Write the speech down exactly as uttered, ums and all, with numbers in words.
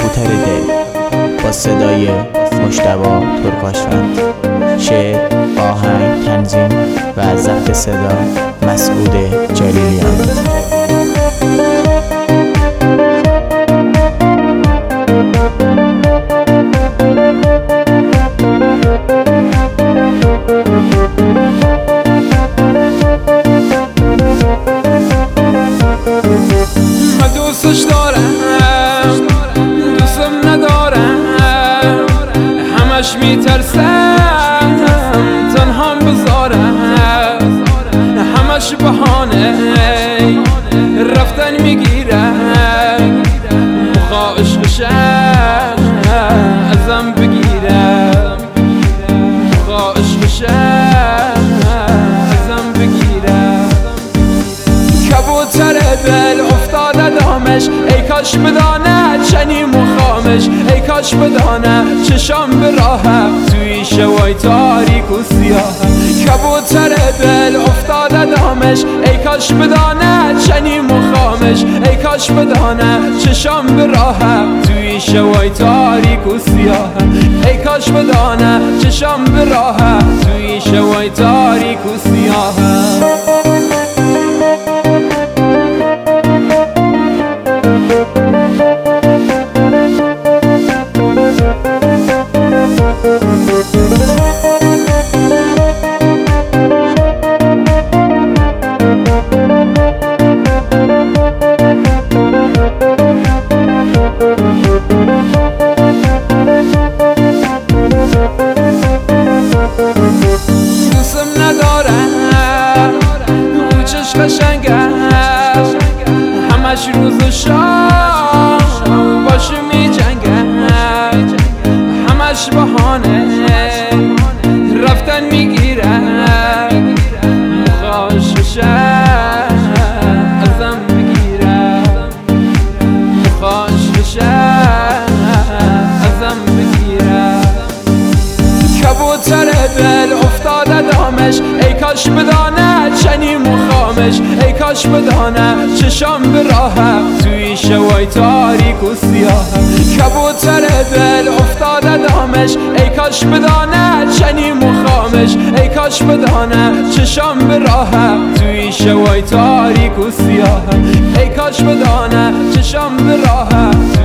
کبوتر دل با صدای مجتبی ترکاشفند، شعر، آهنگ، تنظیم و ضبط صدا مسعود جلیلیان. من دوستش دارم، دوستم ندارم، همش میترسم تنها بذارم، همش بهانه رفتن میگیرم، مخواه عشقشم ازم بگیرم، مخواه عشقشم ازم بگیرم. کبوتر دل افتاده دامش، ای کاش بدانه چنین مخامش، ای کاش بدانه چشام به راهم توی شوای تاریک و سیاه. کبوتر دل افتاده دامش، ای کاش بدانه چنین مخامش، ای کاش بدانه چشام به راهم توی شوای تاریک و سیاه. ای کاش بدانه چشام به راهم توی شوای تاریک و سیاه. دوستم ندارم، اون چشم قشنگه همش روز و شام باشه می جنگه، همش بهانه رفتن میگیره، مخواهش بشه ازم بگیره، مخواهش بشه ازم بگیره. کبوتر دل افتاده دامش، ای کاش بدانه چنین مخامش، ای کاش بدانه چشام به راهم توی شوای تاریک و سیاه. کبوتر دل افتاده دامش، ای کاش بدانه چنین مخامش، ای کاش بدانه چشام به راهم توی شوای تاریک و سیاه. ای کاش بدانه چشام به راهم